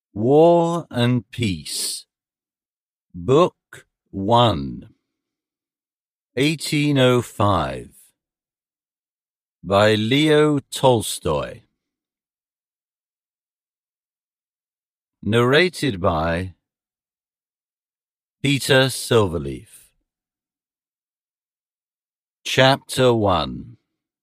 War and Peace, Book 1, 1805, by Leo Tolstoy. Narrated by Peter Silverleaf. Chapter 1.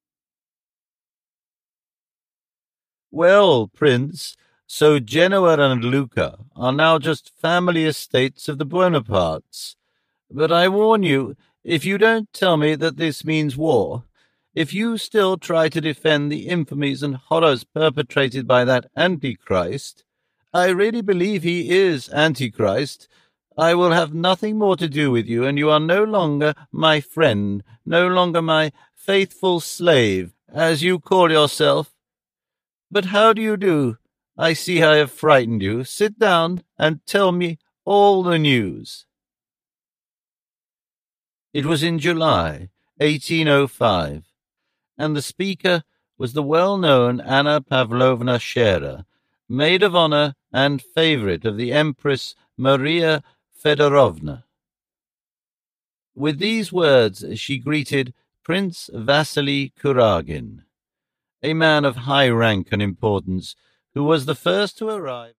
Well, Prince, so Genoa and Lucca are now just family estates of the Buonapartes. But I warn you, if you don't tell me that this means war, if you still try to defend the infamies and horrors perpetrated by that Antichrist, I really believe he is Antichrist, I will have nothing more to do with you, and you are no longer my friend, no longer my faithful slave, as you call yourself. But how do you do? I see I have frightened you. Sit down and tell me all the news. It was in July, 1805, and the speaker was the well-known Anna Pavlovna Scherer, maid of honor and favorite of the Empress Maria Fedorovna. With these words she greeted Prince Vasily Kuragin, a man of high rank and importance, who was the first to arrive.